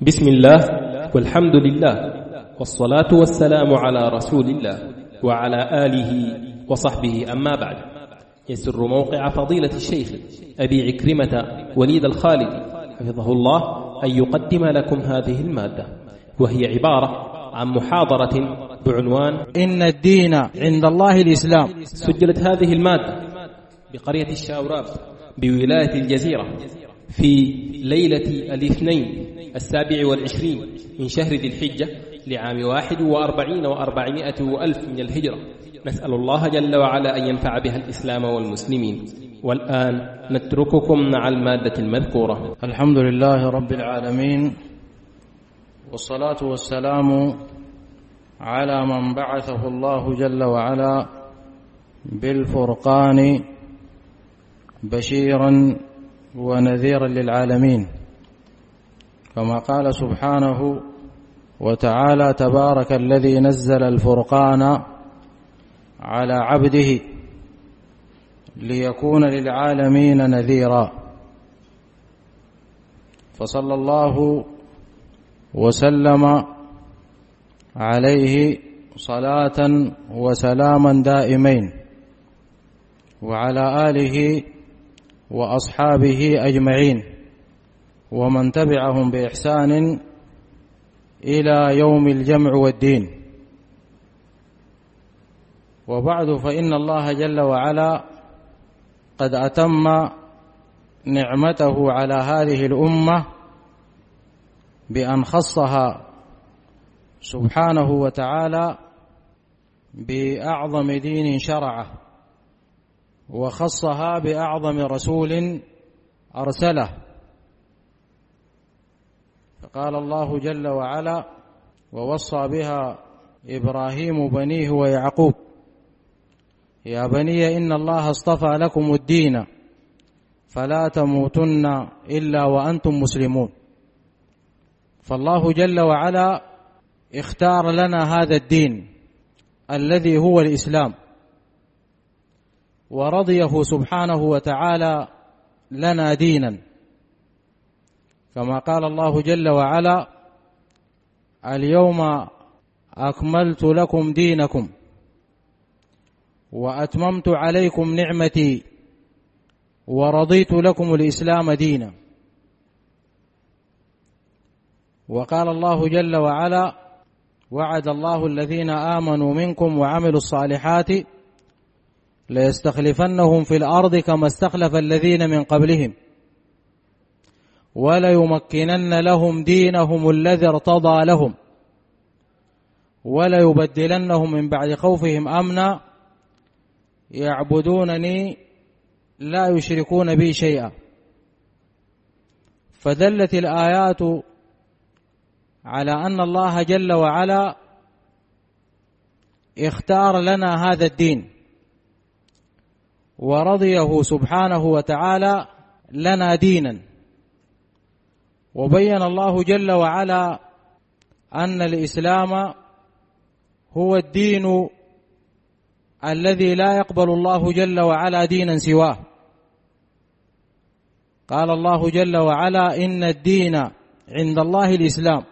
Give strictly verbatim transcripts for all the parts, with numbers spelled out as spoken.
بسم الله والحمد لله والصلاة والسلام على رسول الله وعلى آله وصحبه، أما بعد. يسر موقع فضيلة الشيخ أبي عكرمة وليد الخالد حفظه الله أن يقدم لكم هذه المادة، وهي عبارة عن محاضرة بعنوان إن الدين عند الله الإسلام. سجلت هذه المادة بقرية الشاوراب بولاية الجزيرة في ليلة الاثنين السابع والعشرين من شهر ذي الحجة لعام واحد وأربعين وأربعمائة وألف من الهجرة. نسأل الله جل وعلا أن ينفع بها الإسلام والمسلمين. والآن نترككم مع المادة المذكورة. الحمد لله رب العالمين، والصلاة والسلام على من بعثه الله جل وعلا بالفرقان بشيرا ونذيرا للعالمين، كما قال سبحانه وتعالى: تبارك الذي نزل الفرقان على عبده ليكون للعالمين نذيرا. فصلى الله وسلم عليه صلاة وسلاما دائمين، وعلى آله وأصحابه أجمعين، ومن تبعهم بإحسان إلى يوم الجمع والدين. وبعد، فإن الله جل وعلا قد أتم نعمته على هذه الأمة بأن خصها سبحانه وتعالى بأعظم دين شرعه، وخصها بأعظم رسول أرسله. فقال الله جل وعلا: ووصى بها إبراهيم بنيه ويعقوب يا بني إن الله اصطفى لكم الدين فلا تموتن إلا وأنتم مسلمون. فالله جل وعلا اختار لنا هذا الدين الذي هو الإسلام، ورضيه سبحانه وتعالى لنا دينا، كما قال الله جل وعلا: اليوم أكملت لكم دينكم وأتممت عليكم نعمتي ورضيت لكم الإسلام دينا. وقال الله جل وعلا: وعد الله الذين آمنوا منكم وعملوا الصالحات ليستخلفنهم في الأرض كما استخلف الذين من قبلهم وليمكنن لهم دينهم الذي ارتضى لهم وليبدلنهم من بعد خوفهم أمنا يعبدونني لا يشركون بي شيئا. فدلت الآيات على أن الله جل وعلا اختار لنا هذا الدين ورضيه سبحانه وتعالى لنا دينا. وبين الله جل وعلا أن الإسلام هو الدين الذي لا يقبل الله جل وعلا دينا سواه. قال الله جل وعلا: إن الدين عند الله الإسلام.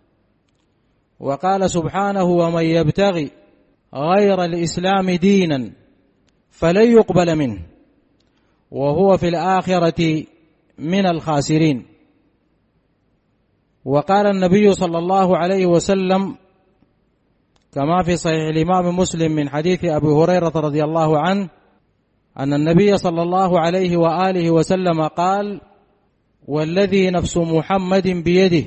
وقال سبحانه: ومن يبتغي غير الإسلام دينا فلن يقبل منه وهو في الآخرة من الخاسرين. وقال النبي صلى الله عليه وسلم كما في صحيح الإمام مسلم من حديث أبي هريرة رضي الله عنه أن النبي صلى الله عليه وآله وسلم قال: والذي نفس محمد بيده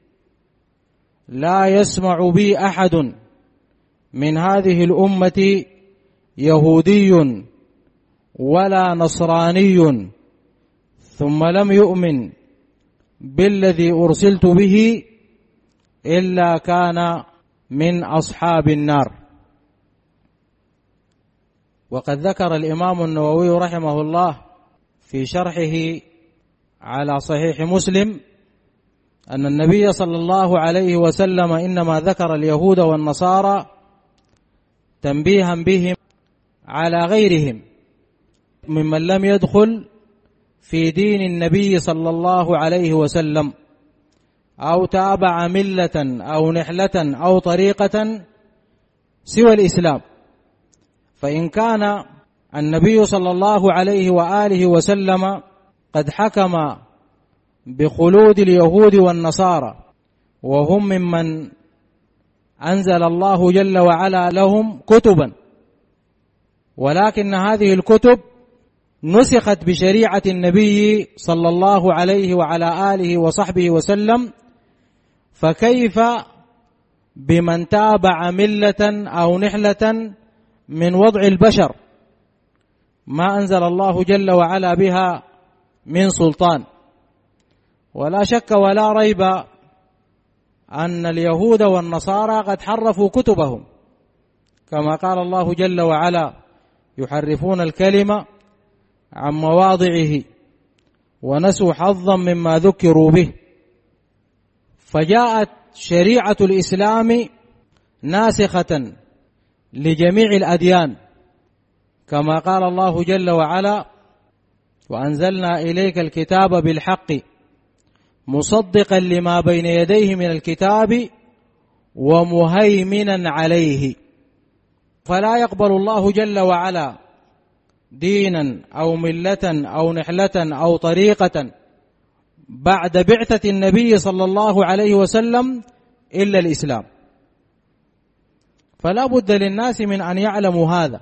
لا يسمع بي أحد من هذه الأمة يهودي ولا نصراني ثم لم يؤمن بالذي أرسلت به إلا كان من أصحاب النار. وقد ذكر الإمام النووي رحمه الله في شرحه على صحيح مسلم أن النبي صلى الله عليه وسلم إنما ذكر اليهود والنصارى تنبيها بهم على غيرهم ممن لم يدخل في دين النبي صلى الله عليه وسلم، أو تابع ملة أو نحلة أو طريقة سوى الإسلام. فإن كان النبي صلى الله عليه وآله وسلم قد حكم بخلود اليهود والنصارى وهم ممن أنزل الله جل وعلا لهم كتبا، ولكن هذه الكتب نسخت بشريعة النبي صلى الله عليه وعلى آله وصحبه وسلم، فكيف بمن تابع ملة أو نحلة من وضع البشر ما أنزل الله جل وعلا بها من سلطان؟ ولا شك ولا ريب أن اليهود والنصارى قد حرفوا كتبهم، كما قال الله جل وعلا: يحرفون الكلمة عن مواضعه ونسوا حظا مما ذكروا به. فجاءت شريعة الإسلام ناسخة لجميع الأديان، كما قال الله جل وعلا: وأنزلنا إليك الكتاب بالحق مصدقا لما بين يديه من الكتاب ومهيمنا عليه. فلا يقبل الله جل وعلا دينا أو ملة أو نحلة أو طريقة بعد بعثة النبي صلى الله عليه وسلم إلا الإسلام. فلا بد للناس من أن يعلموا هذا،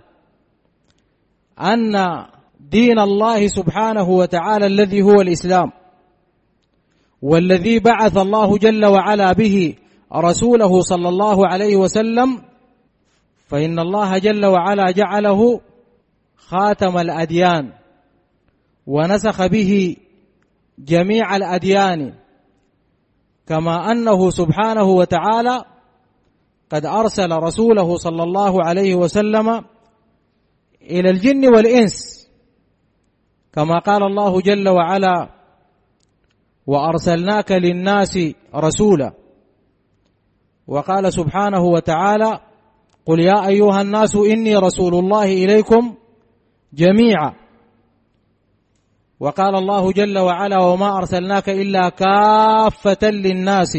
أن دين الله سبحانه وتعالى الذي هو الإسلام، والذي بعث الله جل وعلا به رسوله صلى الله عليه وسلم، فإن الله جل وعلا جعله خاتم الأديان ونسخ به جميع الأديان، كما أنه سبحانه وتعالى قد أرسل رسوله صلى الله عليه وسلم إلى الجن والإنس، كما قال الله جل وعلا: وأرسلناك للناس رسولا. وقال سبحانه وتعالى: قل يا أيها الناس إني رسول الله إليكم جميعا. وقال الله جل وعلا: وما أرسلناك إلا كافة للناس.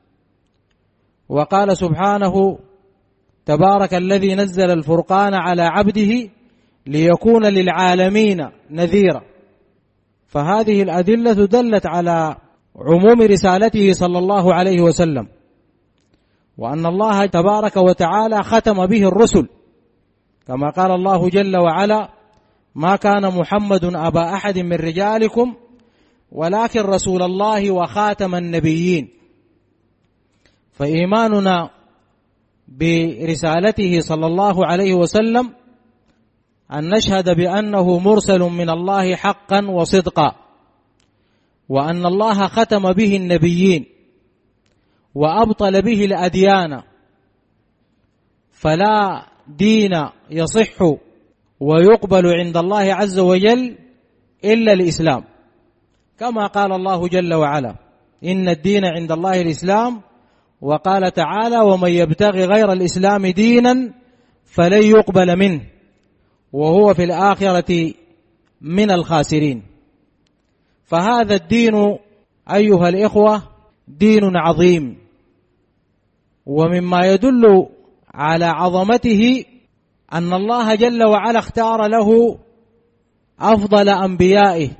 وقال سبحانه: تبارك الذي نزل الفرقان على عبده ليكون للعالمين نذيرا. فهذه الأدلة دلت على عموم رسالته صلى الله عليه وسلم، وأن الله تبارك وتعالى ختم به الرسل، كما قال الله جل وعلا: ما كان محمد أبا أحد من رجالكم ولكن رسول الله وخاتم النبيين. فإيماننا برسالته صلى الله عليه وسلم أن نشهد بأنه مرسل من الله حقا وصدقا، وأن الله ختم به النبيين وأبطل به الأديان، فلا دين يصح ويقبل عند الله عز وجل إلا الإسلام، كما قال الله جل وعلا: إن الدين عند الله الإسلام. وقال تعالى: ومن يبتغي غير الإسلام دينا فلن يقبل منه وهو في الآخرة من الخاسرين. فهذا الدين أيها الإخوة دين عظيم، ومما يدل على عظمته أن الله جل وعلا اختار له أفضل أنبيائه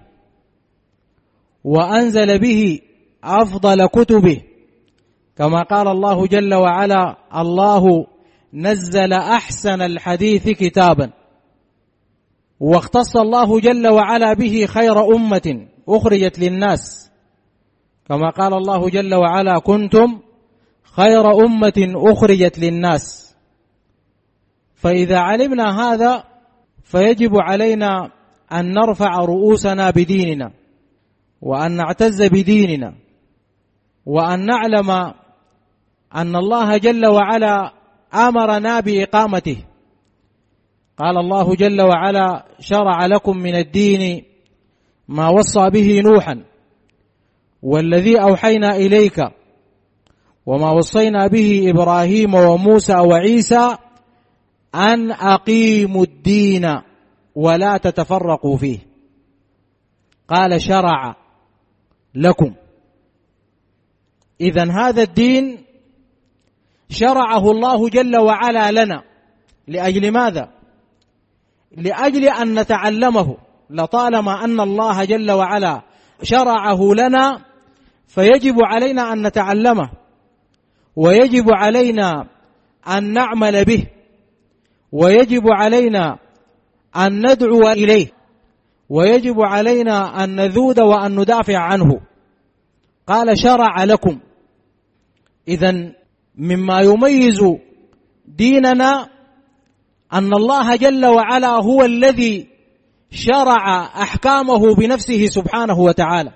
وأنزل به أفضل كتبه، كما قال الله جل وعلا: الله نزل أحسن الحديث كتابا. واختص الله جل وعلا به خير أمة أخرجت للناس، كما قال الله جل وعلا: كنتم خير أمة أخرجت للناس. فإذا علمنا هذا فيجب علينا أن نرفع رؤوسنا بديننا، وأن نعتز بديننا، وأن نعلم أن الله جل وعلا أمرنا بإقامته. قال الله جل وعلا: شرع لكم من الدين ما وصى به نوحا والذي أوحينا إليك وما وصينا به إبراهيم وموسى وعيسى أن أقيموا الدين ولا تتفرقوا فيه. قال: شرع لكم. إذن هذا الدين شرعه الله جل وعلا لنا لأجل ماذا؟ لأجل أن نتعلمه. لطالما أن الله جل وعلا شرعه لنا فيجب علينا أن نتعلمه، ويجب علينا أن نعمل به، ويجب علينا أن ندعو إليه، ويجب علينا أن نذود وأن ندافع عنه. قال شرع لكم. إذن مما يميز ديننا أن الله جل وعلا هو الذي شرع أحكامه بنفسه سبحانه وتعالى.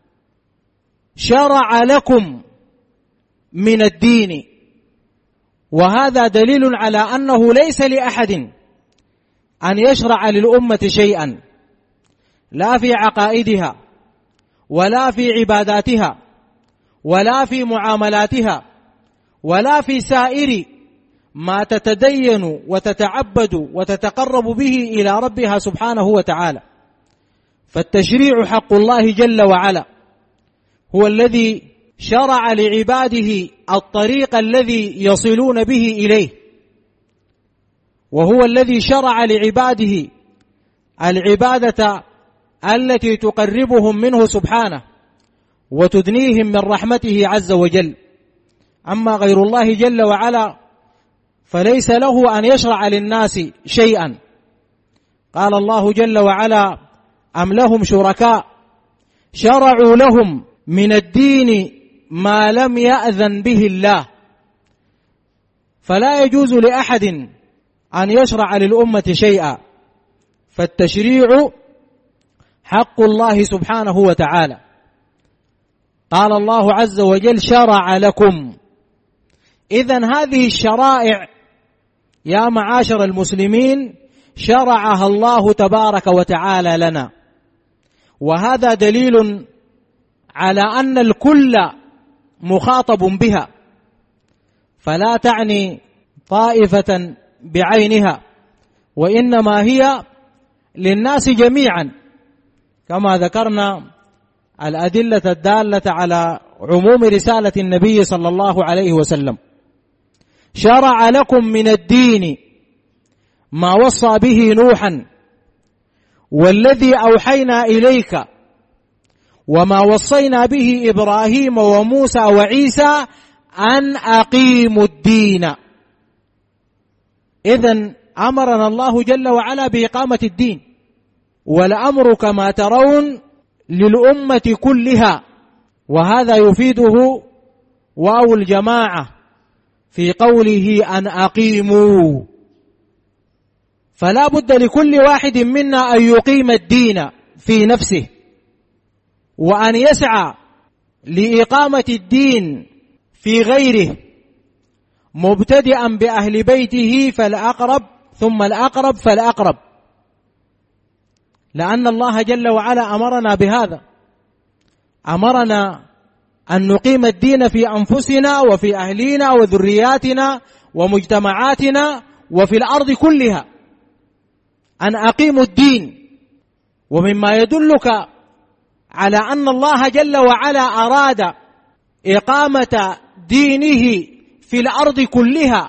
شرع لكم من الدين، وهذا دليل على أنه ليس لأحد أن يشرع للأمة شيئا، لا في عقائدها ولا في عباداتها ولا في معاملاتها ولا في سائر ما تتدين وتتعبد وتتقرب به إلى ربها سبحانه وتعالى. فالتشريع حق الله جل وعلا، هو الذي شرع لعباده الطريق الذي يصلون به إليه، وهو الذي شرع لعباده العبادة التي تقربهم منه سبحانه وتدنيهم من رحمته عز وجل. أما غير الله جل وعلا فليس له أن يشرع للناس شيئا. قال الله جل وعلا: أم لهم شركاء شرعوا لهم من الدين ما لم يأذن به الله. فلا يجوز لأحد أن يشرع للأمة شيئا، فالتشريع حق الله سبحانه وتعالى. قال الله عز وجل: شرع لكم. إذن هذه الشرائع يا معاشر المسلمين شرعها الله تبارك وتعالى لنا، وهذا دليل على أن الكل مخاطب بها، فلا تعني طائفة بعينها، وإنما هي للناس جميعا، كما ذكرنا الأدلة الدالة على عموم رسالة النبي صلى الله عليه وسلم. شرع لكم من الدين ما وصى به نوحا والذي أوحينا إليك وما وصينا به إبراهيم وموسى وعيسى أن أقيموا الدين. إذن أمرنا الله جل وعلا بإقامة الدين، والأمر كما ترون للأمة كلها، وهذا يفيده واو الجماعة في قوله أن أقيموا. فلا بد لكل واحد منا أن يقيم الدين في نفسه، وأن يسعى لإقامة الدين في غيره، مبتدئا بأهل بيته فالأقرب ثم الأقرب فالأقرب، لأن الله جل وعلا أمرنا بهذا. أمرنا أن نقيم الدين في أنفسنا وفي أهلنا وذرياتنا ومجتمعاتنا وفي الأرض كلها، أن أقيموا الدين. ومما يدلك على أن الله جل وعلا أراد إقامة دينه في الأرض كلها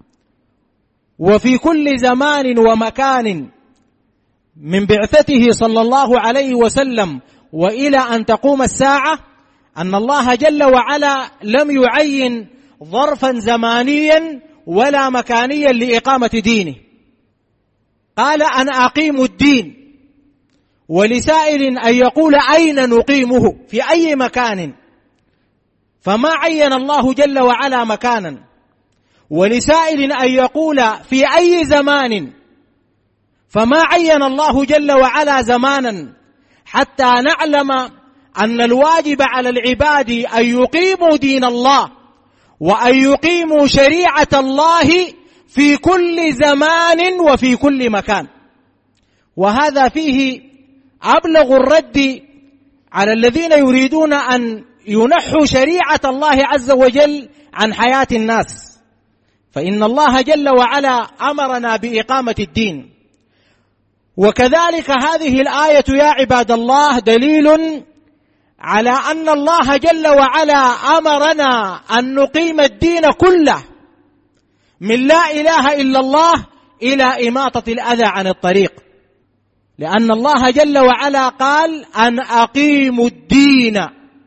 وفي كل زمان ومكان من بعثته صلى الله عليه وسلم وإلى أن تقوم الساعة، أن الله جل وعلا لم يعين ظرفا زمانيا ولا مكانيا لإقامة دينه. قال أن أقيموا الدين، ولسائل أن يقول أين نقيمه في أي مكان، فما عين الله جل وعلا مكانا، ولسائل أن يقول في أي زمان، فما عين الله جل وعلا زمانا، حتى نعلم أن الواجب على العباد أن يقيموا دين الله وأن يقيموا شريعة الله في كل زمان وفي كل مكان. وهذا فيه أبلغ الرد على الذين يريدون أن ينحوا شريعة الله عز وجل عن حياة الناس، فإن الله جل وعلا أمرنا بإقامة الدين. وكذلك هذه الآية يا عباد الله دليل على أن الله جل وعلا أمرنا أن نقيم الدين كله من لا إله إلا الله إلى إماطة الأذى عن الطريق، لأن الله جل وعلا قال أن أقيموا الدين،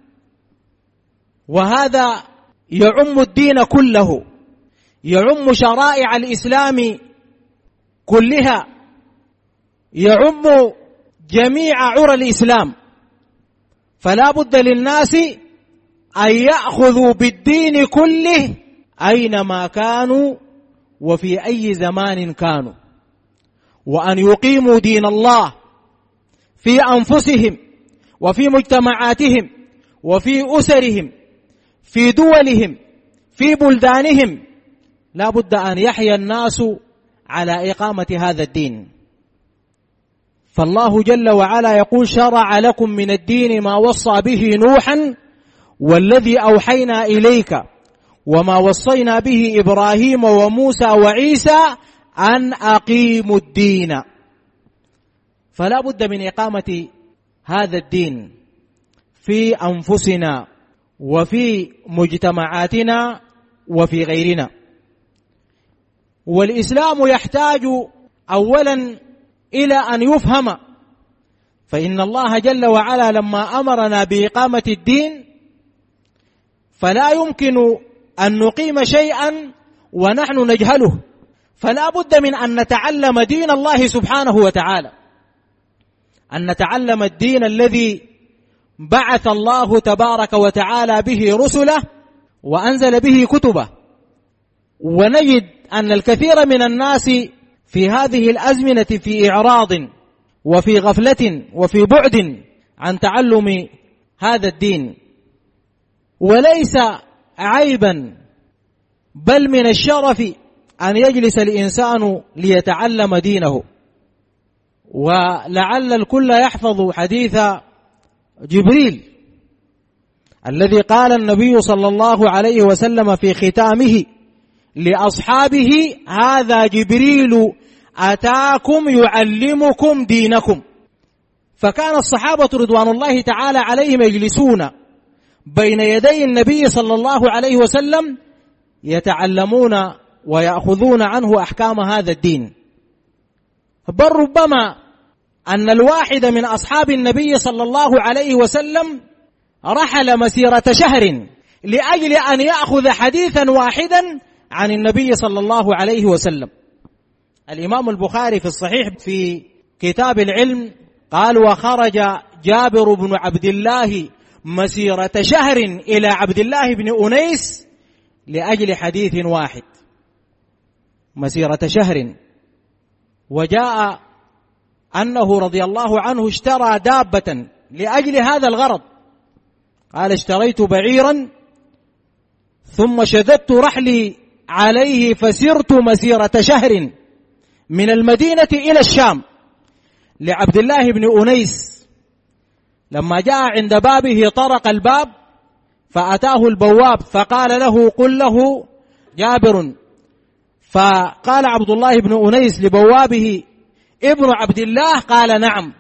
وهذا يعم الدين كله، يعم شرائع الإسلام كلها، يعم جميع عرى الإسلام. فلا بد للناس أن يأخذوا بالدين كله أينما كانوا وفي أي زمان كانوا، وأن يقيموا دين الله في أنفسهم وفي مجتمعاتهم وفي أسرهم في دولهم في بلدانهم. لا بد أن يحيا الناس على إقامة هذا الدين. فالله جل وعلا يقول: شرع لكم من الدين ما وصى به نوحا والذي أوحينا إليك وما وصينا به إبراهيم وموسى وعيسى أن أقيموا الدين. فلا بد من إقامة هذا الدين في أنفسنا وفي مجتمعاتنا وفي غيرنا. والإسلام يحتاج أولا إلى أن يفهم، فإن الله جل وعلا لما أمرنا بإقامة الدين فلا يمكن أن نقيم شيئا ونحن نجهله، فلا بد من أن نتعلم دين الله سبحانه وتعالى، أن نتعلم الدين الذي بعث الله تبارك وتعالى به رسله وأنزل به كتبه. ونجد أن الكثير من الناس في هذه الأزمنة في إعراض وفي غفلة وفي بعد عن تعلم هذا الدين، وليس عيبا بل من الشرف أن يجلس الإنسان ليتعلم دينه. ولعل الكل يحفظ حديث جبريل الذي قال النبي صلى الله عليه وسلم في ختامه لأصحابه: هذا جبريل أتاكم يعلمكم دينكم. فكان الصحابة رضوان الله تعالى عليهم يجلسون بين يدي النبي صلى الله عليه وسلم يتعلمون ويأخذون عنه أحكام هذا الدين. بل ربما أن الواحد من أصحاب النبي صلى الله عليه وسلم رحل مسيرة شهر لأجل أن يأخذ حديثا واحدا عن النبي صلى الله عليه وسلم. الإمام البخاري في الصحيح في كتاب العلم قال: وخرج جابر بن عبد الله مسيرة شهر إلى عبد الله بن أنيس لأجل حديث واحد، مسيرة شهر. وجاء أنه رضي الله عنه اشترى دابة لأجل هذا الغرض، قال: اشتريت بعيرا ثم شددت رحلي عليه فسرت مسيرة شهر من المدينة إلى الشام لعبد الله بن أنيس. لما جاء عند بابه طرق الباب فأتاه البواب فقال له: قل له جابر. فقال عبد الله بن أنيس لبوابه: ابن عبد الله؟ قال: نعم.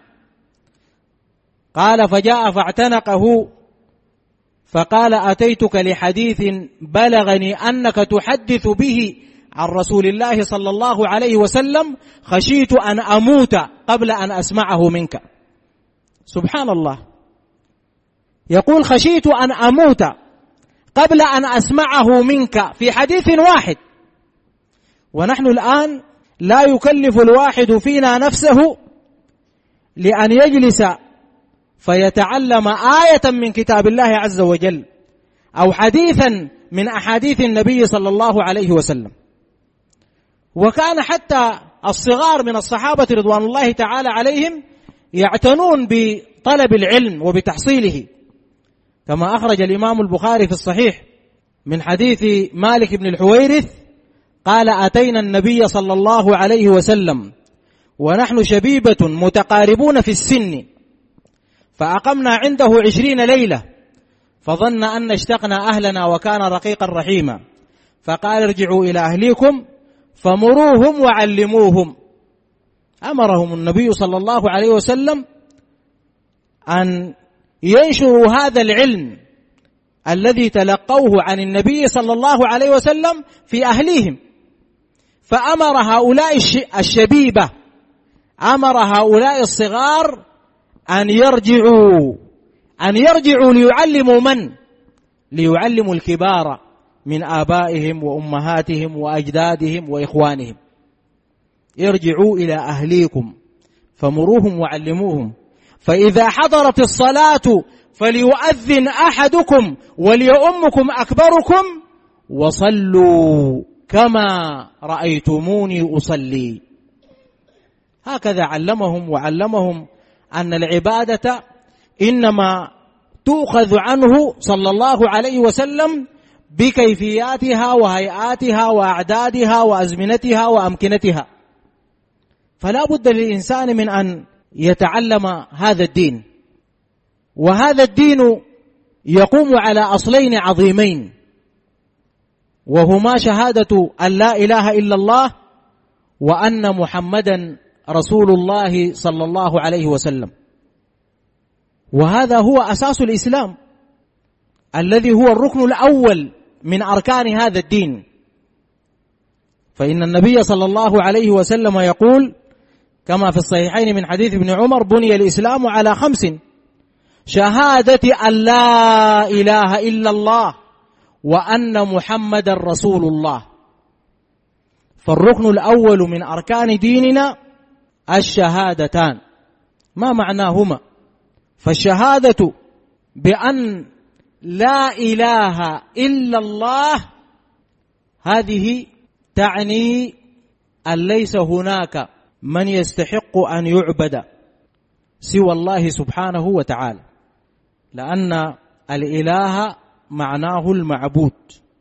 قال: فجاء فاعتنقه فقال: أتيتك لحديث بلغني أنك تحدث به عن رسول الله صلى الله عليه وسلم، خشيت أن أموت قبل أن أسمعه منك. سبحان الله، يقول: خشيت أن أموت قبل أن أسمعه منك في حديث واحد. ونحن الآن لا يكلف الواحد فينا نفسه لأن يجلس فيتعلم آية من كتاب الله عز وجل أو حديثا من أحاديث النبي صلى الله عليه وسلم. وكان حتى الصغار من الصحابة رضوان الله تعالى عليهم يعتنون بطلب العلم وبتحصيله، كما أخرج الإمام البخاري في الصحيح من حديث مالك بن الحويرث قال: أتينا النبي صلى الله عليه وسلم ونحن شبيبة متقاربون في السن، فأقمنا عنده عشرين ليلة، فظن أن اشتقنا أهلنا وكان رقيقا رحيما، فقال: ارجعوا إلى أهليكم فمروهم وعلموهم. أمرهم النبي صلى الله عليه وسلم أن ينشروا هذا العلم الذي تلقوه عن النبي صلى الله عليه وسلم في أهليهم. فأمر هؤلاء الشبيبة، أمر هؤلاء الصغار أن يرجعوا أن يرجعوا ليعلموا من؟ ليعلموا الكبار من آبائهم وأمهاتهم وأجدادهم وإخوانهم. ارجعوا إلى أهليكم فمروهم وعلموهم، فإذا حضرت الصلاة فليؤذن أحدكم وليؤمكم أكبركم وصلوا كما رأيتموني أصلي. هكذا علمهم، وعلمهم أن العبادة إنما تؤخذ عنه صلى الله عليه وسلم بكيفياتها وهيئاتها وأعدادها وأزمنتها وأمكنتها. فلا بد للإنسان من أن يتعلم هذا الدين، وهذا الدين يقوم على أصلين عظيمين، وهما شهادة أن لا إله إلا الله وأن محمدا رسول الله صلى الله عليه وسلم. وهذا هو أساس الإسلام الذي هو الركن الأول من أركان هذا الدين. فإن النبي صلى الله عليه وسلم يقول كما في الصحيحين من حديث ابن عمر: بني الإسلام على خمس: شهادة أن لا إله إلا الله وأن محمد رسول الله. فالركن الأول من أركان ديننا الشهادتان. ما معناهما؟ فالشهادة بأن لا إله إلا الله هذه تعني أن ليس هناك من يستحق أن يعبد سوى الله سبحانه وتعالى، لأن الإله معناه المعبود.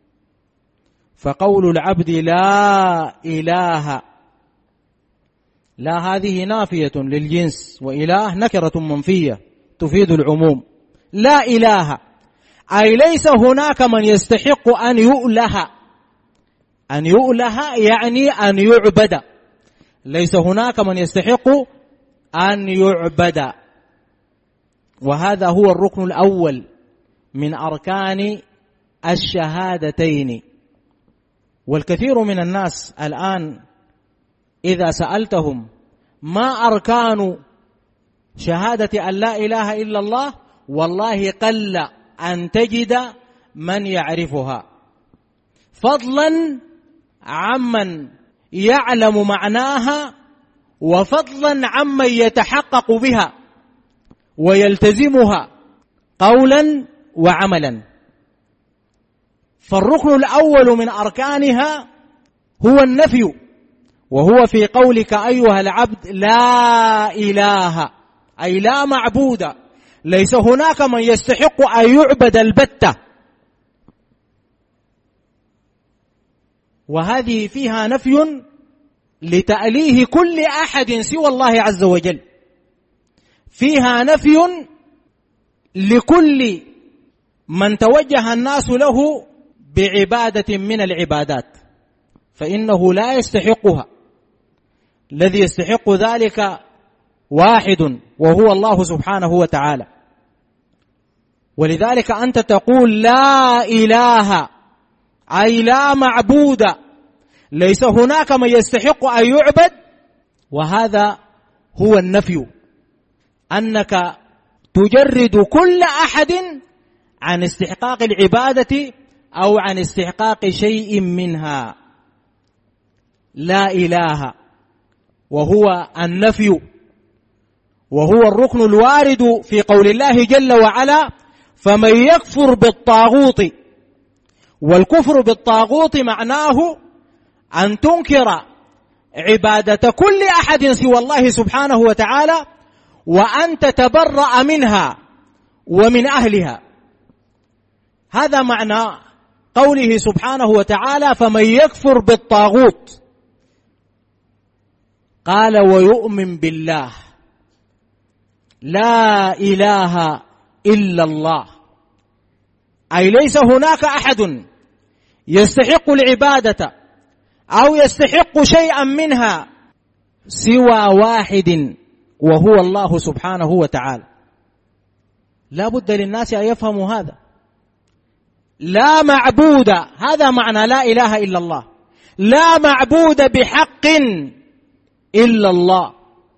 فقول العبد لا إله، لا هذه نافية للجنس، وإله نكرة منفية تفيد العموم. لا إله أي ليس هناك من يستحق أن يؤله. أن يؤله يعني أن يعبد، ليس هناك من يستحق أن يعبد. وهذا هو الركن الأول من أركان الشهادتين. والكثير من الناس الآن إذا سألتهم ما أركان شهادة أن لا إله إلا الله، والله قل أن تجد من يعرفها، فضلا عمن يعلم معناها، وفضلا عمن يتحقق بها ويلتزمها قولا وعملا. فالركن الأول من أركانها هو النفي، وهو في قولك أيها العبد لا إله أي لا معبود، ليس هناك من يستحق أن يعبد البتة. وهذه فيها نفي لتأليه كل أحد سوى الله عز وجل، فيها نفي لكل من توجه الناس له بعبادة من العبادات، فإنه لا يستحقها. الذي يستحق ذلك واحد وهو الله سبحانه وتعالى. ولذلك أنت تقول لا إله أي لا معبود، ليس هناك من يستحق أن يعبد، وهذا هو النفي، أنك تجرد كل أحد عن استحقاق العبادة أو عن استحقاق شيء منها. لا إله وهو النفي، وهو الركن الوارد في قول الله جل وعلا: فمن يكفر بالطاغوت. والكفر بالطاغوت معناه أن تنكر عبادة كل أحد سوى الله سبحانه وتعالى، وأن تتبرأ منها ومن أهلها. هذا معنى قوله سبحانه وتعالى: فمن يكفر بالطاغوت. قال: ويؤمن بالله. لا إله إلا الله أي ليس هناك أحد يستحق العبادة أو يستحق شيئا منها سوى واحد وهو الله سبحانه وتعالى. لا بد للناس أن يفهموا هذا. لا معبود، هذا معنى لا إله إلا الله، لا معبود بحق إلا الله.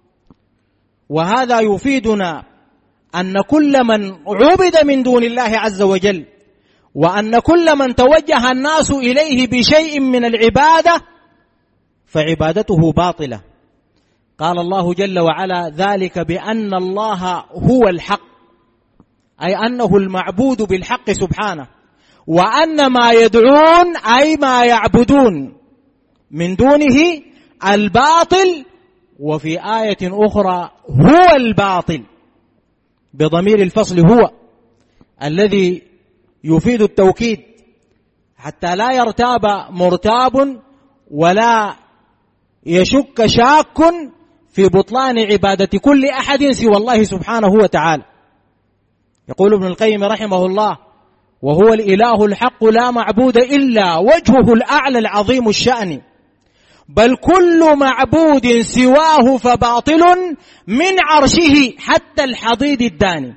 وهذا يفيدنا أن كل من عبد من دون الله عز وجل، وأن كل من توجه الناس إليه بشيء من العبادة فعبادته باطلة. قال الله جل وعلا: ذلك بأن الله هو الحق، أي أنه المعبود بالحق سبحانه، وأن ما يدعون أي ما يعبدون من دونه الباطل. وفي آية أخرى هو الباطل بضمير الفصل، هو الذي يفيد التوكيد حتى لا يرتاب مرتاب ولا يشك شاك في بطلان عبادة كل أحد سوى الله سبحانه وتعالى. يقول ابن القيم رحمه الله: وهو الإله الحق لا معبود إلا وجهه الأعلى العظيم الشأن، بل كل معبود سواه فباطل من عرشه حتى الحضيض الداني.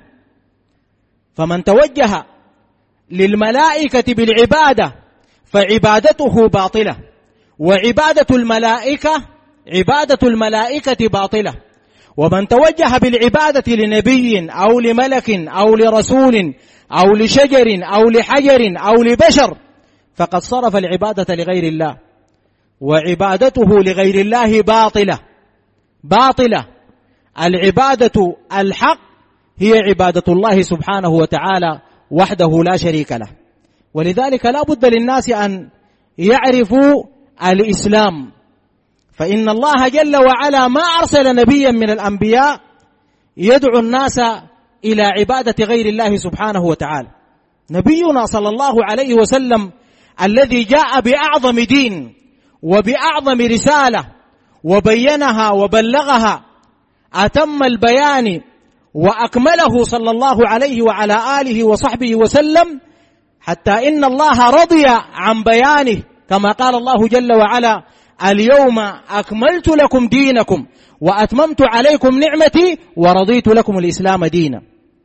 فمن توجه للملائكة بالعبادة فعبادته باطلة، وعبادة الملائكة عبادة الملائكة باطلة. ومن توجه بالعبادة لنبي أو لملك أو لرسول أو لشجر أو لحجر أو لبشر فقد صرف العبادة لغير الله، وعبادته لغير الله باطلة باطلة. العبادة الحق هي عبادة الله سبحانه وتعالى وحده لا شريك له. ولذلك لا بد للناس أن يعرفوا الإسلام، فإن الله جل وعلا ما أرسل نبيا من الأنبياء يدعو الناس إلى عبادة غير الله سبحانه وتعالى. نبينا صلى الله عليه وسلم الذي جاء بأعظم دين وبأعظم رسالة وبينها وبلغها أتم البيان وأكمله صلى الله عليه وعلى آله وصحبه وسلم، حتى إن الله رضي عن بيانه كما قال الله جل وعلا: اليوم أكملت لكم دينكم وأتممت عليكم نعمتي ورضيت لكم الإسلام دينا.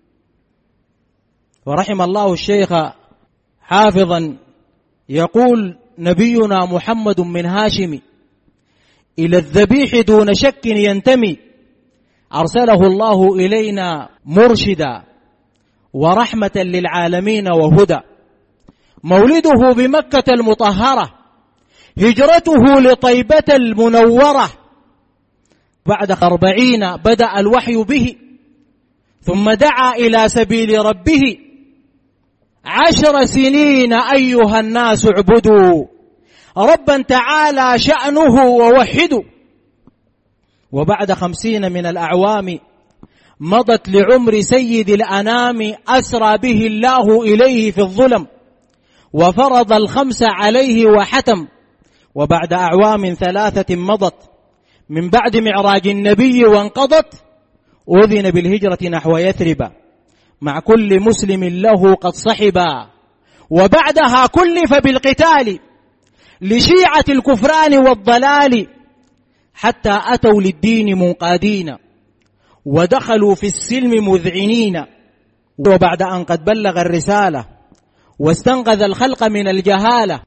ورحم الله الشيخ حافظا يقول: نبينا محمد من هاشم إلى الذبيح دون شك ينتمي، أرسله الله إلينا مرشدا ورحمة للعالمين وهدى. مولده بمكة المطهرة، هجرته لطيبة المنورة، بعد أربعين بدأ الوحي به، ثم دعا إلى سبيل ربه. عشر سنين أيها الناس اعبدوا ربا تعالى شأنه ووحدوا. وبعد خمسين من الأعوام مضت لعمر سيد الأنام، أسرى به الله إليه في الظلم وفرض الخمس عليه وحتم. وبعد أعوام ثلاثة مضت من بعد معراج النبي وانقضت، أذن بالهجرة نحو يثرب مع كل مسلم له قد صحبا. وبعدها كلف بالقتال لشيعة الكفران والضلال، حتى أتوا للدين منقادين ودخلوا في السلم مذعنين. وبعد أن قد بلغ الرسالة واستنقذ الخلق من الجهالة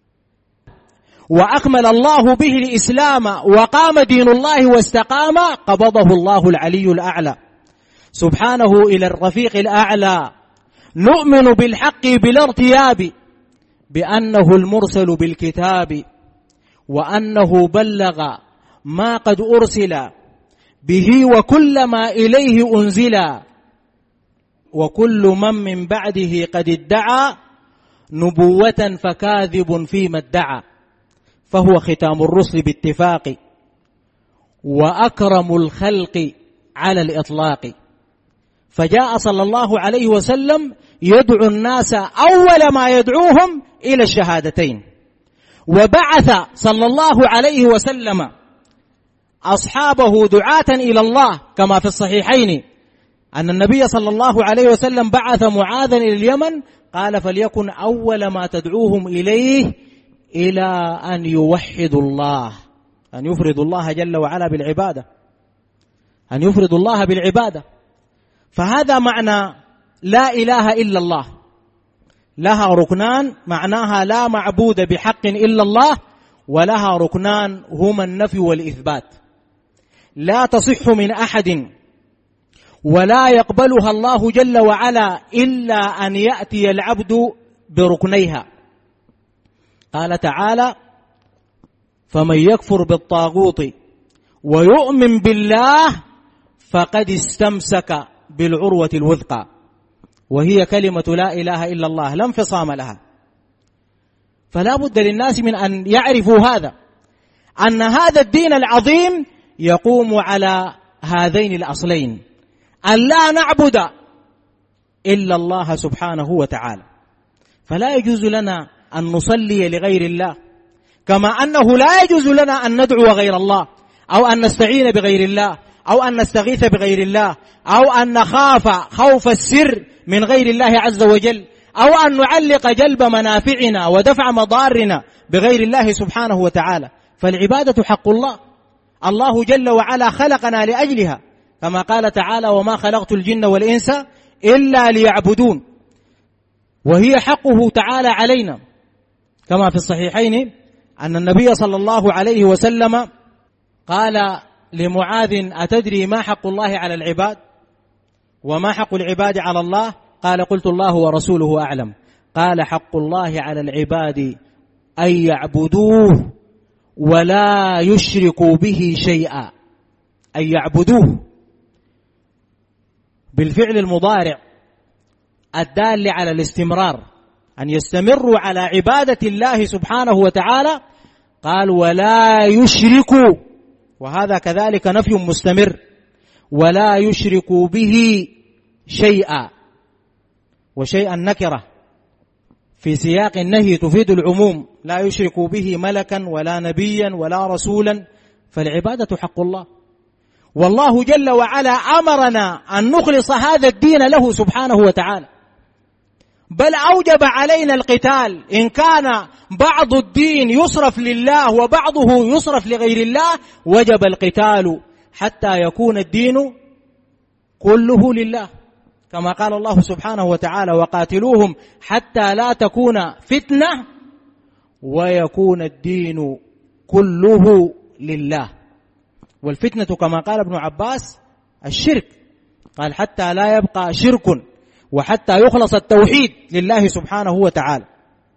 وأكمل الله به الإسلام وقام دين الله واستقام، قبضه الله العلي الأعلى سبحانه إلى الرفيق الأعلى. نؤمن بالحق بلا ارتياب بأنه المرسل بالكتاب، وأنه بلغ ما قد أرسل به وكل ما إليه أنزل، وكل من من بعده قد ادعى نبوة فكاذب فيما ادعى. فهو ختام الرسل باتفاق وأكرم الخلق على الإطلاق. فجاء صلى الله عليه وسلم يدعو الناس أول ما يدعوهم إلى الشهادتين. وبعث صلى الله عليه وسلم أصحابه دعاة إلى الله، كما في الصحيحين أن النبي صلى الله عليه وسلم بعث معاذا إلى اليمن، قال: فليكن أول ما تدعوهم إليه إلى أن يوحدوا الله، أن يفردوا الله جل وعلا بالعبادة، أن يفردوا الله بالعبادة. فهذا معنى لا إله إلا الله لها ركنان، معناها لا معبود بحق إلا الله، ولها ركنان هما النفي والإثبات. لا تصح من أحد ولا يقبلها الله جل وعلا إلا أن يأتي العبد بركنيها. قال تعالى: فمن يكفر بالطاغوت ويؤمن بالله فقد استمسك بالعروة الوثقى، وهي كلمة لا إله إلا الله لا انفصام لها. فلا بد للناس من أن يعرفوا هذا، أن هذا الدين العظيم يقوم على هذين الأصلين: أن لا نعبد إلا الله سبحانه وتعالى، فلا يجوز لنا أن نصلي لغير الله، كما أنه لا يجوز لنا أن ندعو غير الله، أو أن نستعين بغير الله، أو أن نستغيث بغير الله، أو أن نخاف خوف السر من غير الله عز وجل، أو أن نعلق جلب منافعنا ودفع مضارنا بغير الله سبحانه وتعالى. فالعبادة حق الله، الله جل وعلا خلقنا لأجلها، كما قال تعالى: وما خلقت الجن والإنس إلا ليعبدون. وهي حقه تعالى علينا، كما في الصحيحين أن النبي صلى الله عليه وسلم قال لمعاذ: أتدري ما حق الله على العباد وما حق العباد على الله؟ قال: قلت: الله ورسوله أعلم. قال: حق الله على العباد أن يعبدوه ولا يشركوا به شيئا. أن يعبدوه بالفعل المضارع الدال على الاستمرار، أن يستمروا على عبادة الله سبحانه وتعالى. قال: ولا يشركوا، وهذا كذلك نفي مستمر، ولا يشركوا به شيئا. وشيئا نكرة في سياق النهي تفيد العموم، لا يشركوا به ملكا ولا نبيا ولا رسولا، فالعبادة حق الله. والله جل وعلا أمرنا أن نخلص هذا الدين له سبحانه وتعالى، بل أوجب علينا القتال إن كان بعض الدين يصرف لله وبعضه يصرف لغير الله، وجب القتال حتى يكون الدين كله لله، كما قال الله سبحانه وتعالى: وقاتلوهم حتى لا تكون فتنة ويكون الدين كله لله. والفتنة كما قال ابن عباس الشرك، قال: حتى لا يبقى شرك، وحتى يخلص التوحيد لله سبحانه وتعالى.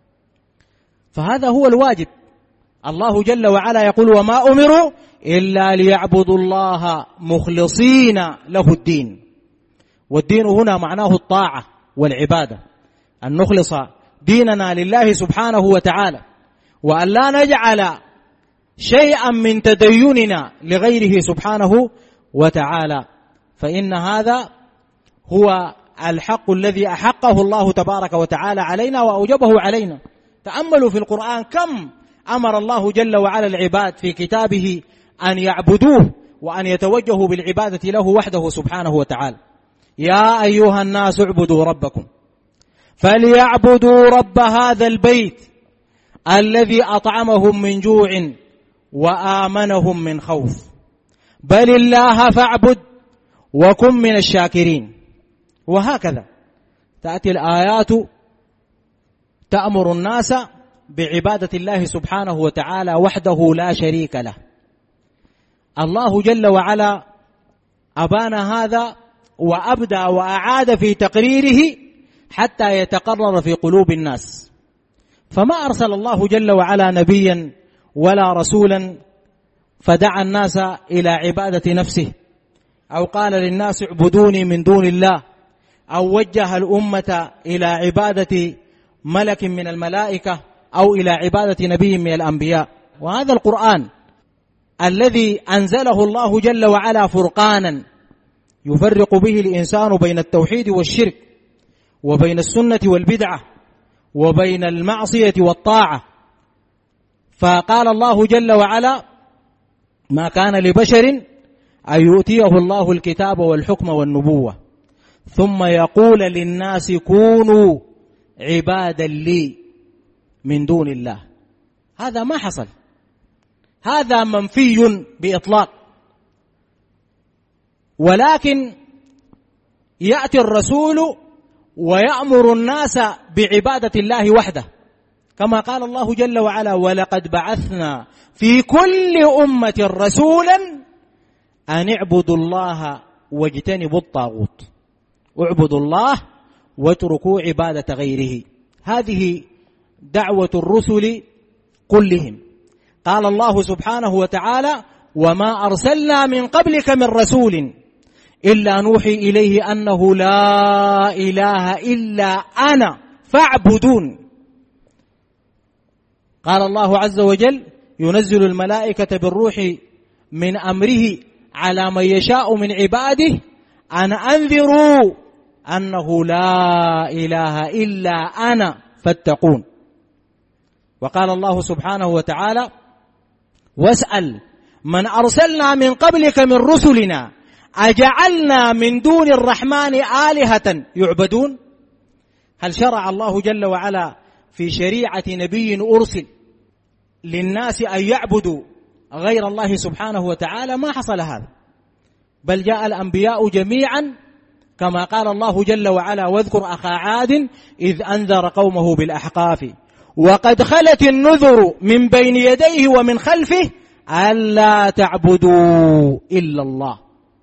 فهذا هو الواجب. الله جل وعلا يقول: وما أمروا إلا ليعبدوا الله مخلصين له الدين. والدين هنا معناه الطاعة والعبادة، أن نخلص ديننا لله سبحانه وتعالى، وأن لا نجعل شيئا من تديننا لغيره سبحانه وتعالى، فإن هذا هو الحق الذي أحقه الله تبارك وتعالى علينا وأوجبه علينا. تأملوا في القرآن كم أمر الله جل وعلا العباد في كتابه أن يعبدوه وأن يتوجهوا بالعبادة له وحده سبحانه وتعالى. يا أيها الناس اعبدوا ربكم فليعبدوا رب هذا البيت الذي أطعمهم من جوع وآمنهم من خوف بل الله فاعبد وكن من الشاكرين. وهكذا تأتي الآيات تأمر الناس بعبادة الله سبحانه وتعالى وحده لا شريك له. الله جل وعلا أبان هذا وأبدى وأعاد في تقريره حتى يتقرر في قلوب الناس. فما أرسل الله جل وعلا نبيا ولا رسولا فدعا الناس إلى عبادة نفسه، أو قال للناس اعبدوني من دون الله، أو وجه الأمة إلى عبادة ملك من الملائكة أو إلى عبادة نبي من الأنبياء. وهذا القرآن الذي أنزله الله جل وعلا فرقانا يفرق به الإنسان بين التوحيد والشرك، وبين السنة والبدعة، وبين المعصية والطاعة. فقال الله جل وعلا: ما كان لبشر أن يؤتيه الله الكتاب والحكم والنبوة ثم يقول للناس كونوا عبادا لي من دون الله. هذا ما حصل، هذا منفي بإطلاق. ولكن يأتي الرسول ويأمر الناس بعبادة الله وحده، كما قال الله جل وعلا: ولقد بعثنا في كل أمة رسولا أن اعبدوا الله واجتنبوا الطاغوت. اعبدوا الله واتركوا عبادة غيره. هذه دعوة الرسل كلهم. قال الله سبحانه وتعالى: وما أرسلنا من قبلك من رسول إلا نوحي إليه أنه لا إله إلا أنا فاعبدون. قال الله عز وجل: ينزل الملائكة بالروح من أمره على من يشاء من عباده أن أنذروا أنه لا إله إلا أنا فاتقون. وقال الله سبحانه وتعالى: واسأل من أرسلنا من قبلك من رسلنا أجعلنا من دون الرحمن آلهة يعبدون. هل شرع الله جل وعلا في شريعة نبي أرسل للناس أن يعبدوا غير الله سبحانه وتعالى؟ ما حصل هذا، بل جاء الأنبياء جميعا كما قال الله جل وعلا: واذكر أخا عاد إذ أنذر قومه بالأحقاف وقد خلت النذر من بين يديه ومن خلفه ألا تعبدوا إلا الله.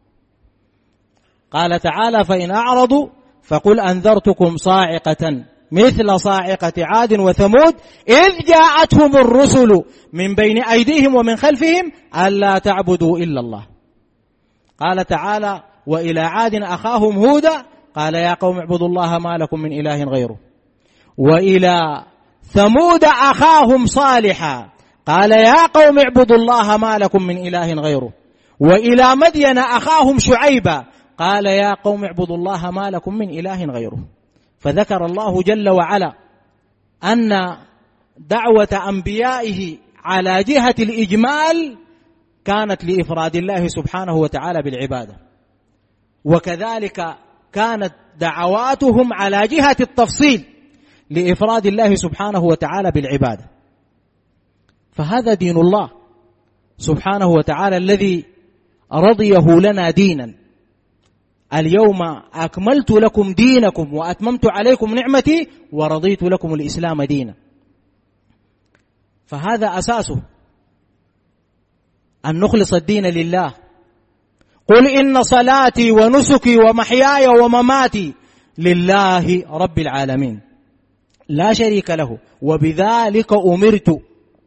قال تعالى: فإن أعرضوا فقل أنذرتكم صاعقة مثل صاعقة عاد وثمود إذ جاءتهم الرسل من بين أيديهم ومن خلفهم ألا تعبدوا إلا الله. قال تعالى: وإلى عاد أخاهم هودا قال يا قوم اعبدوا الله ما لكم من إله غيره. وإلى ثمود أخاهم صالحا قال يا قوم اعبدوا الله ما لكم من إله غيره. وإلى مدين أخاهم شعيبا قال يا قوم اعبدوا الله ما لكم من إله غيره. فذكر الله جل وعلا أن دعوة أنبيائه على جهة الإجمال كانت لإفراد الله سبحانه وتعالى بالعبادة، وكذلك كانت دعواتهم على جهة التفصيل لإفراد الله سبحانه وتعالى بالعبادة. فهذا دين الله سبحانه وتعالى الذي رضيه لنا دينا. اليوم أكملت لكم دينكم وأتممت عليكم نعمتي ورضيت لكم الإسلام دينا. فهذا أساسه أن نخلص الدين لله. قل إن صلاتي ونسكي ومحياي ومماتي لله رب العالمين لا شريك له وبذلك أمرت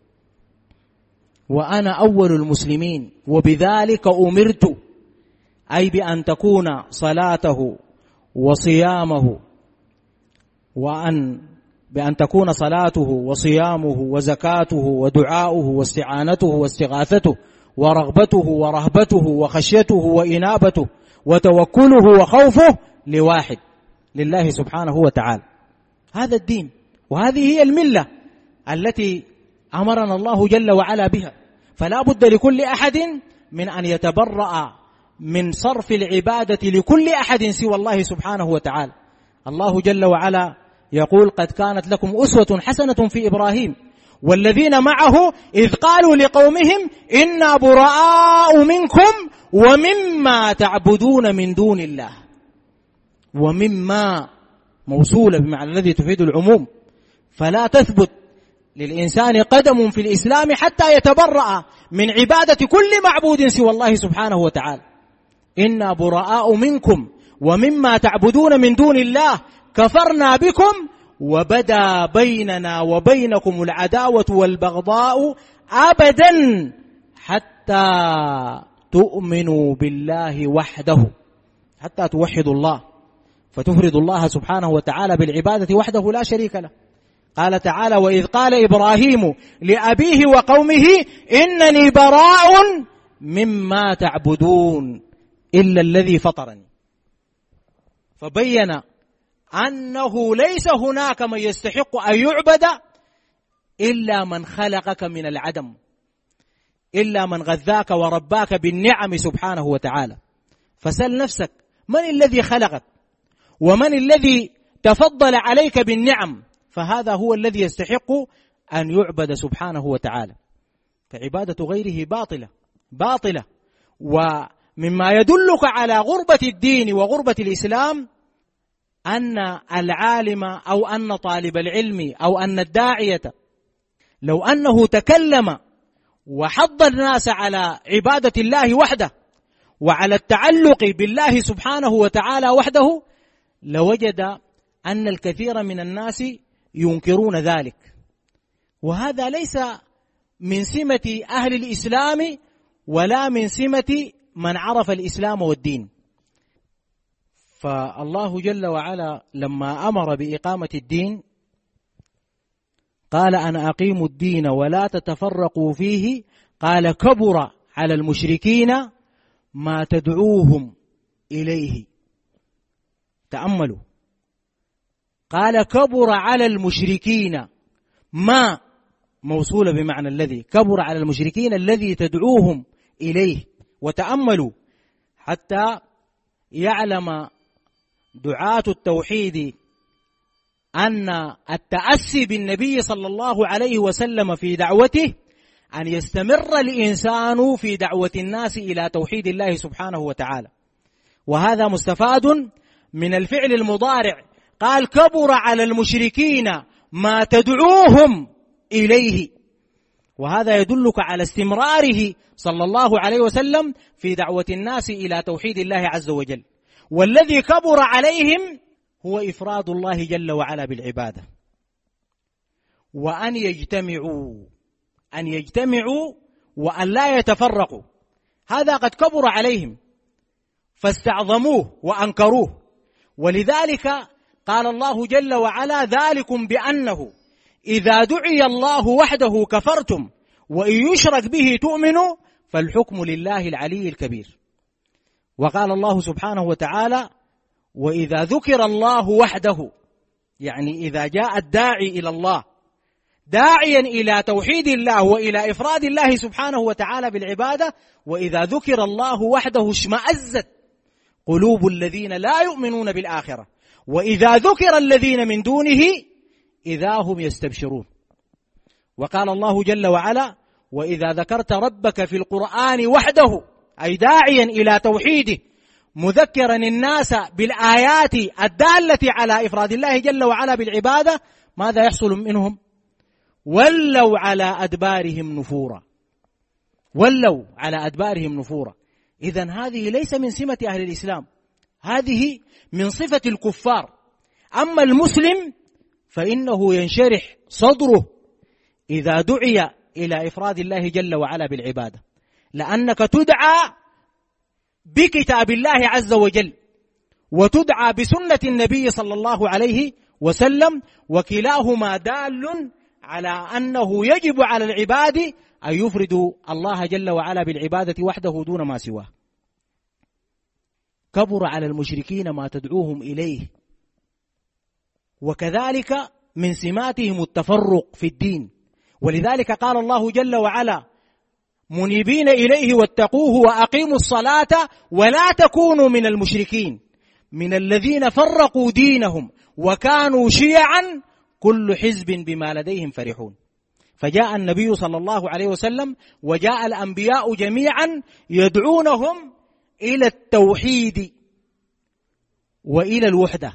وأنا أول المسلمين. وبذلك أمرت أي بأن تكون صلاته وصيامه وأن بأن تكون صلاته وصيامه وزكاته ودعاؤه واستعانته واستغاثته ورغبته ورهبته وخشيته وإنابته وتوكله وخوفه لواحد لله سبحانه وتعالى. هذا الدين وهذه هي الملة التي أمرنا الله جل وعلا بها. فلا بد لكل أحد من أن يتبرأ من صرف العبادة لكل أحد سوى الله سبحانه وتعالى. الله جل وعلا يقول قد كانت لكم أسوة حسنة في إبراهيم والذين معه إذ قالوا لقومهم إنا براء منكم ومما تعبدون من دون الله. ومما موصولة بمعنى الذي تفيد العموم، فلا تثبت للإنسان قدم في الإسلام حتى يتبرأ من عبادة كل معبود سوى الله سبحانه وتعالى. إنا براء منكم ومما تعبدون من دون الله كفرنا بكم وبدا بيننا وبينكم العداوة والبغضاء أبدا حتى تؤمنوا بالله وحده، حتى توحدوا الله فتفرد الله سبحانه وتعالى بالعبادة وحده لا شريك له. قال تعالى وإذ قال إبراهيم لأبيه وقومه إنني براء مما تعبدون إلا الذي فطرني. فبين أنه ليس هناك من يستحق أن يعبد إلا من خلقك من العدم، إلا من غذاك ورباك بالنعم سبحانه وتعالى. فسل نفسك من الذي خلقك ومن الذي تفضل عليك بالنعم، فهذا هو الذي يستحق أن يعبد سبحانه وتعالى. فعبادة غيره باطلة باطلة. ومما يدلك على غربة الدين وغربة الإسلام أن العالم أو أن طالب العلم أو أن الداعية لو أنه تكلم وحض الناس على عبادة الله وحده وعلى التعلق بالله سبحانه وتعالى وحده لوجد أن الكثير من الناس ينكرون ذلك، وهذا ليس من سمة أهل الإسلام ولا من سمة من عرف الإسلام والدين. فالله جل وعلا لما أمر بإقامة الدين قال أنا أقيم الدين ولا تتفرقوا فيه، قال كبر على المشركين ما تدعوهم إليه. تأملوا، قال كبر على المشركين، ما موصولة بمعنى الذي، كبر على المشركين الذي تدعوهم إليه. وتأملوا حتى يعلم دعاة التوحيد أن التأسي بالنبي صلى الله عليه وسلم في دعوته أن يستمر الإنسان في دعوة الناس إلى توحيد الله سبحانه وتعالى، وهذا مستفاد من الفعل المضارع. قال كبر على المشركين ما تدعوهم إليه، وهذا يدلك على استمراره صلى الله عليه وسلم في دعوة الناس إلى توحيد الله عز وجل. والذي كبر عليهم هو إفراد الله جل وعلا بالعبادة، وأن يجتمعوا أن يجتمعوا وأن لا يتفرقوا، هذا قد كبر عليهم فاستعظموه وأنكروه. ولذلك قال الله جل وعلا ذلكم بأنه إذا دعي الله وحده كفرتم وإن يشرك به تؤمنوا فالحكم لله العلي الكبير. وقال الله سبحانه وتعالى وإذا ذكر الله وحده، يعني إذا جاء الداعي إلى الله داعيا إلى توحيد الله وإلى إفراد الله سبحانه وتعالى بالعبادة، وإذا ذكر الله وحده اشمأزت قلوب الذين لا يؤمنون بالآخرة، وإذا ذكر الذين من دونه إذا هم يستبشرون. وقال الله جل وعلا وإذا ذكرت ربك في القرآن وحده، أي داعيا إلى توحيده مذكرا الناس بالآيات الدالة على إفراد الله جل وعلا بالعبادة، ماذا يحصل منهم؟ ولوا على أدبارهم نفورا، ولوا على أدبارهم نفورا. إذن هذه ليس من سمة أهل الإسلام، هذه من صفة الكفار. أما المسلم فإنه ينشرح صدره إذا دعي إلى إفراد الله جل وعلا بالعبادة، لأنك تدعى بكتاب الله عز وجل وتدعى بسنة النبي صلى الله عليه وسلم، وكلاهما دال على أنه يجب على العباد أن يفردوا الله جل وعلا بالعبادة وحده دون ما سواه. كبر على المشركين ما تدعوهم إليه. وكذلك من سماتهم التفرق في الدين، ولذلك قال الله جل وعلا منيبين إليه واتقوه وأقيموا الصلاة ولا تكونوا من المشركين من الذين فرقوا دينهم وكانوا شيعا كل حزب بما لديهم فرحون. فجاء النبي صلى الله عليه وسلم وجاء الأنبياء جميعا يدعونهم إلى التوحيد وإلى الوحدة،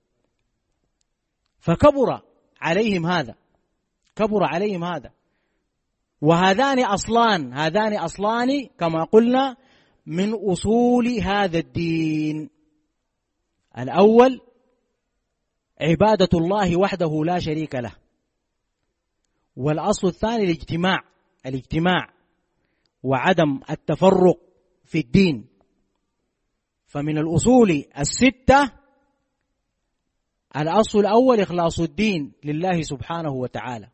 فكبر عليهم هذا، كبر عليهم هذا. وهذان أصلان هذان أصلان كما قلنا من أصول هذا الدين. الأول عبادة الله وحده لا شريك له، والأصل الثاني الاجتماع الاجتماع وعدم التفرق في الدين. فمن الأصول الستة الأصل الأول إخلاص الدين لله سبحانه وتعالى،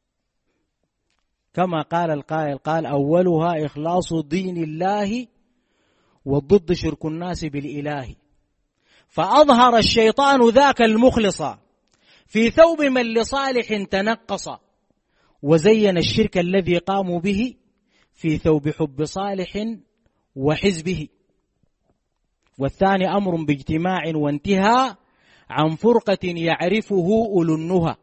كما قال القائل قال أولها إخلاص دين الله والضد شرك الناس بالإله، فأظهر الشيطان ذاك المخلص في ثوب من لصالح تنقص، وزين الشرك الذي قاموا به في ثوب حب صالح وحزبه. والثاني أمر باجتماع وانتهاء عن فرقة يعرفه أولو النهى،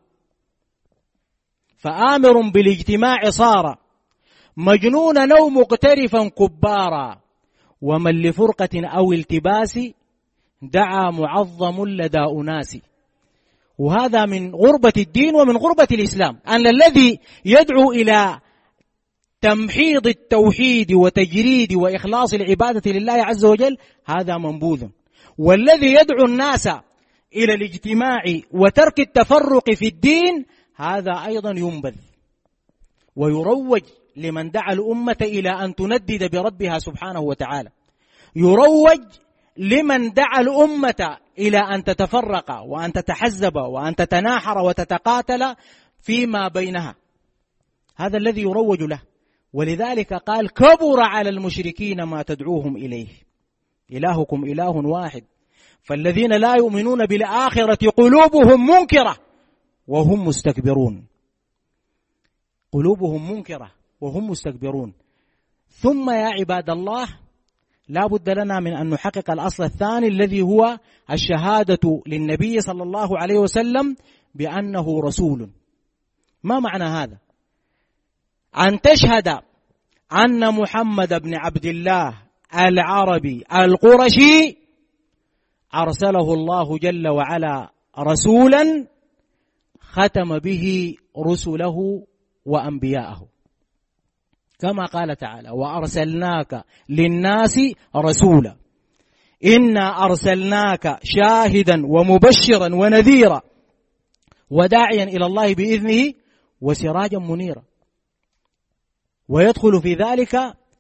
فآمر بالاجتماع صار مجنونا أو مقترفا كبارا، ومن لفرقة أو التباس دعا معظم لدى أناس. وهذا من غربة الدين ومن غربة الإسلام، أن الذي يدعو إلى تمحيض التوحيد وتجريد وإخلاص العبادة لله عز وجل هذا منبوذ، والذي يدعو الناس إلى الاجتماع وترك التفرق في الدين هذا أيضا ينبذ ويروج لمن دعا الأمة إلى أن تندد بربها سبحانه وتعالى، يروج لمن دعا الأمة إلى أن تتفرق وأن تتحزب وأن تتناحر وتتقاتل فيما بينها، هذا الذي يروج له. ولذلك قال كبر على المشركين ما تدعوهم إليه، إلهكم إله واحد، فالذين لا يؤمنون بالآخرة قلوبهم منكرة وهم مستكبرون، قلوبهم منكرة وهم مستكبرون. ثم يا عباد الله لا بد لنا من أن نحقق الأصل الثاني الذي هو الشهادة للنبي صلى الله عليه وسلم بأنه رسول. ما معنى هذا؟ أن تشهد أن محمد بن عبد الله العربي القرشي أرسله الله جل وعلا رسولا ختم به رسله وأنبياءه، كما قال تعالى وأرسلناك للناس رسولا إنا أرسلناك شاهدا ومبشرا ونذيرا وداعيا إلى الله بإذنه وسراجا منيرا. ويدخل في ذلك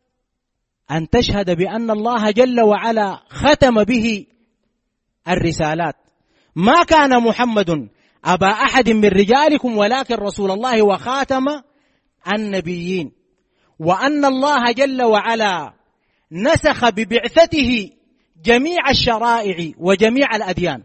أن تشهد بأن الله جل وعلا ختم به الرسالات، ما كان محمد أبا أحد من رجالكم ولكن رسول الله وخاتم النبيين، وأن الله جل وعلا نسخ ببعثته جميع الشرائع وجميع الأديان،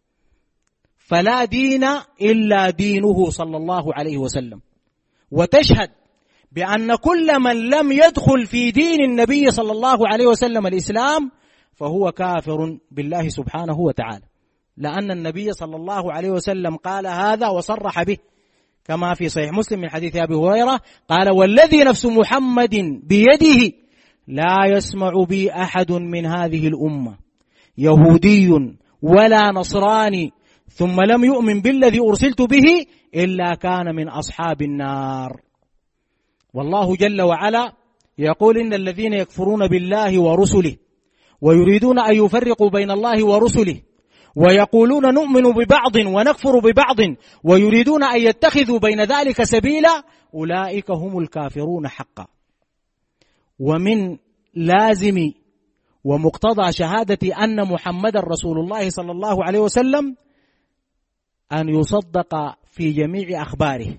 فلا دين إلا دينه صلى الله عليه وسلم. وتشهد بأن كل من لم يدخل في دين النبي صلى الله عليه وسلم الإسلام فهو كافر بالله سبحانه وتعالى، لأن النبي صلى الله عليه وسلم قال هذا وصرح به كما في صحيح مسلم من حديث أبي هريرة قال والذي نفس محمد بيده لا يسمع بي أحد من هذه الأمة يهودي ولا نصراني ثم لم يؤمن بالذي أرسلت به إلا كان من أصحاب النار. والله جل وعلا يقول إن الذين يكفرون بالله ورسله ويريدون أن يفرقوا بين الله ورسله ويقولون نؤمن ببعض ونكفر ببعض ويريدون أن يتخذوا بين ذلك سبيلا أولئك هم الكافرون حقا. ومن لازم ومقتضى شهادة أن محمد رسول الله صلى الله عليه وسلم أن يصدق في جميع أخباره،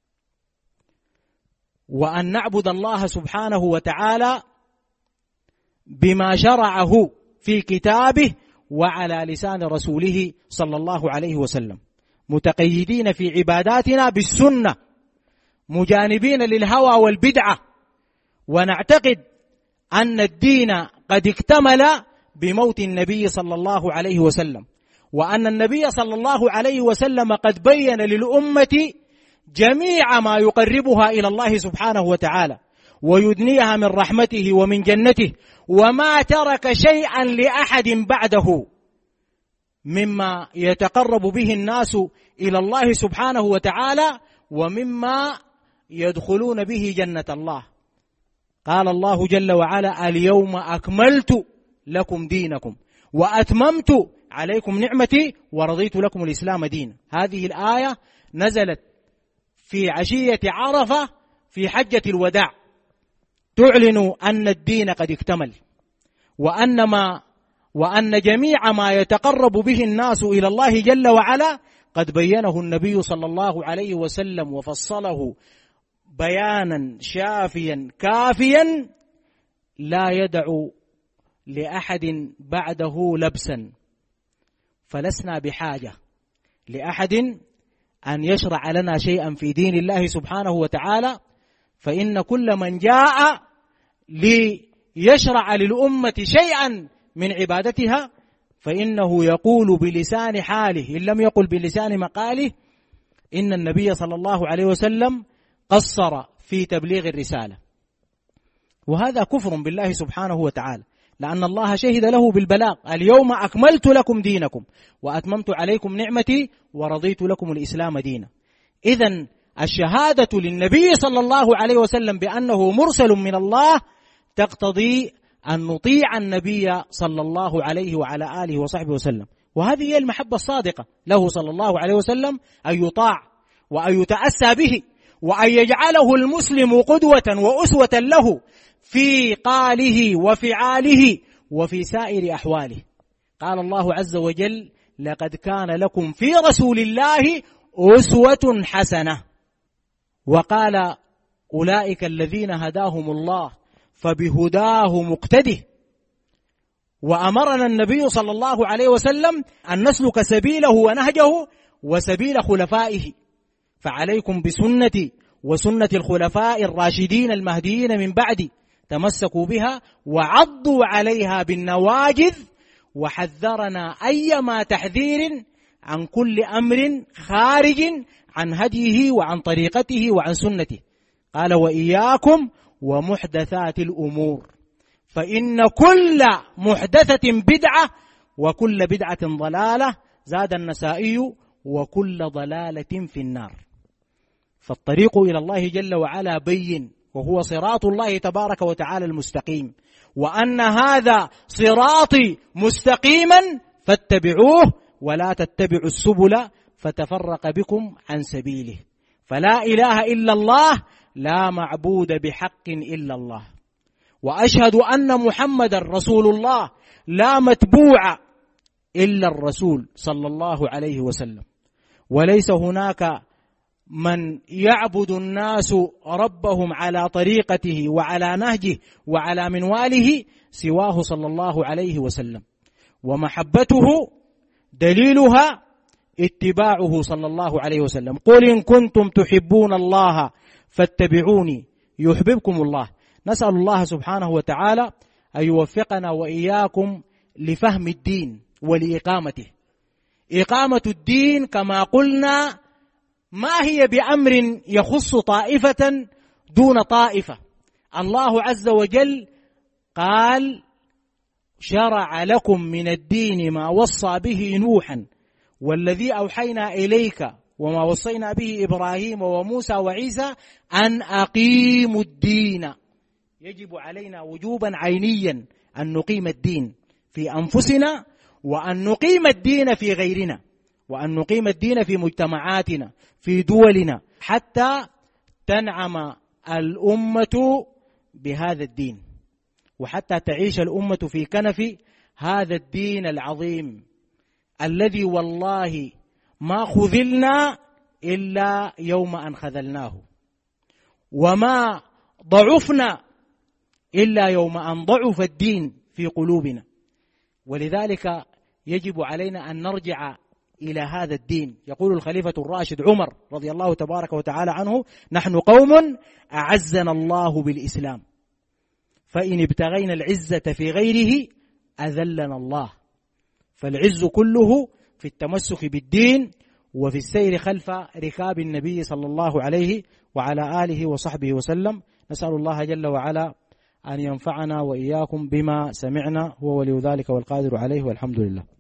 وأن نعبد الله سبحانه وتعالى بما شرعه في كتابه وعلى لسان رسوله صلى الله عليه وسلم، متقيدين في عباداتنا بالسنة مجانبين للهوى والبدعة، ونعتقد أن الدين قد اكتمل بموت النبي صلى الله عليه وسلم، وأن النبي صلى الله عليه وسلم قد بين للأمة جميع ما يقربها إلى الله سبحانه وتعالى ويدنيها من رحمته ومن جنته، وما ترك شيئا لأحد بعده مما يتقرب به الناس إلى الله سبحانه وتعالى ومما يدخلون به جنة الله. قال الله جل وعلا اليوم أكملت لكم دينكم وأتممت عليكم نعمتي ورضيت لكم الإسلام دين. هذه الآية نزلت في عشية عرفة في حجة الوداع تعلن أن الدين قد اكتمل، وأن ما وأن جميع ما يتقرب به الناس إلى الله جل وعلا قد بينه النبي صلى الله عليه وسلم وفصله بيانا شافيا كافيا لا يدع لأحد بعده لبسا. فلسنا بحاجة لأحد أن يشرع لنا شيئا في دين الله سبحانه وتعالى، فإن كل من جاء ليشرع للأمة شيئا من عبادتها فإنه يقول بلسان حاله إن لم يقل بلسان مقاله إن النبي صلى الله عليه وسلم قصر في تبليغ الرسالة، وهذا كفر بالله سبحانه وتعالى، لأن الله شهد له بالبلاغ: اليوم أكملت لكم دينكم وأتممت عليكم نعمتي ورضيت لكم الإسلام دينا. إذن الشهادة للنبي صلى الله عليه وسلم بأنه مرسل من الله تقتضي أن نطيع النبي صلى الله عليه وعلى آله وصحبه وسلم، وهذه هي المحبة الصادقة له صلى الله عليه وسلم، أن يطاع وأن يتأسى به وأن يجعله المسلم قدوة وأسوة له في قاله وفعاله وفي سائر أحواله. قال الله عز وجل: لقد كان لكم في رسول الله أسوة حسنة. وقال: أولئك الذين هداهم الله فبهداه مقتده. وأمرنا النبي صلى الله عليه وسلم أن نسلك سبيله ونهجه وسبيل خلفائه، فعليكم بسنتي وسنة الخلفاء الراشدين المهديين من بعدي، تمسكوا بها وعضوا عليها بالنواجذ. وحذرنا أيما تحذير عن كل أمر خارج عن هديه وعن طريقته وعن سنته. قال: وإياكم ومحدثات الأمور، فإن كل محدثة بدعة وكل بدعة ضلالة. زاد النسائي: وكل ضلالة في النار. فالطريق إلى الله جل وعلا بين، وهو صراط الله تبارك وتعالى المستقيم، وأن هذا صراطي مستقيما فاتبعوه ولا تتبعوا السبل فتفرق بكم عن سبيله. فلا إله إلا الله، لا معبود بحق إلا الله، وأشهد أن محمد رسول الله، لا متبوع إلا الرسول صلى الله عليه وسلم. وليس هناك من يعبد الناس ربهم على طريقته وعلى نهجه وعلى منواله سواه صلى الله عليه وسلم، ومحبته دليلها اتباعه صلى الله عليه وسلم. قل إن كنتم تحبون الله فاتبعوني يحببكم الله. نسأل الله سبحانه وتعالى أن يوفقنا وإياكم لفهم الدين ولإقامته. إقامة الدين كما قلنا ما هي بأمر يخص طائفة دون طائفة. الله عز وجل قال: شرع لكم من الدين ما وصى به نوحا والذي أوحينا إليك وما وصينا به إبراهيم وموسى وعيسى أن أقيموا الدين. يجب علينا وجوبا عينيا أن نقيم الدين في أنفسنا، وأن نقيم الدين في غيرنا، وأن نقيم الدين في مجتمعاتنا في دولنا، حتى تنعم الأمة بهذا الدين، وحتى تعيش الأمة في كنف هذا الدين العظيم الذي والله ما خذلنا إلا يوم أن خذلناه، وما ضعفنا إلا يوم أن ضعف الدين في قلوبنا. ولذلك يجب علينا أن نرجع إلى هذا الدين. يقول الخليفة الراشد عمر رضي الله تبارك وتعالى عنه: نحن قوم أعزنا الله بالإسلام، فإن ابتغينا العزة في غيره أذلنا الله. فالعز كله في التمسك بالدين وفي السير خلف ركاب النبي صلى الله عليه وعلى آله وصحبه وسلم. نسأل الله جل وعلا أن ينفعنا وإياكم بما سمعنا، هو ولي ذلك والقادر عليه، والحمد لله.